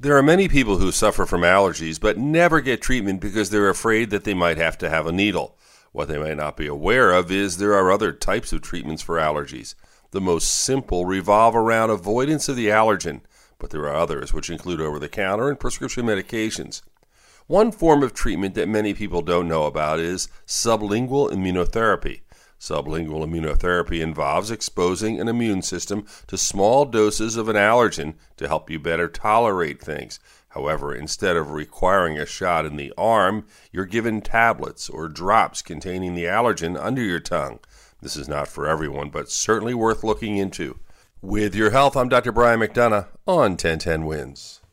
There are many people who suffer from allergies but never get treatment because they're afraid that they might have to have a needle. What they might not be aware of is there are other types of treatments for allergies. The most simple revolve around avoidance of the allergen, but there are others which include over-the-counter and prescription medications. One form of treatment that many people don't know about is sublingual immunotherapy. Sublingual immunotherapy involves exposing an immune system to small doses of an allergen to help you better tolerate things. However, instead of requiring a shot in the arm, you're given tablets or drops containing the allergen under your tongue. This is not for everyone, but certainly worth looking into. With your health, I'm Dr. Brian McDonough on 1010 Wins.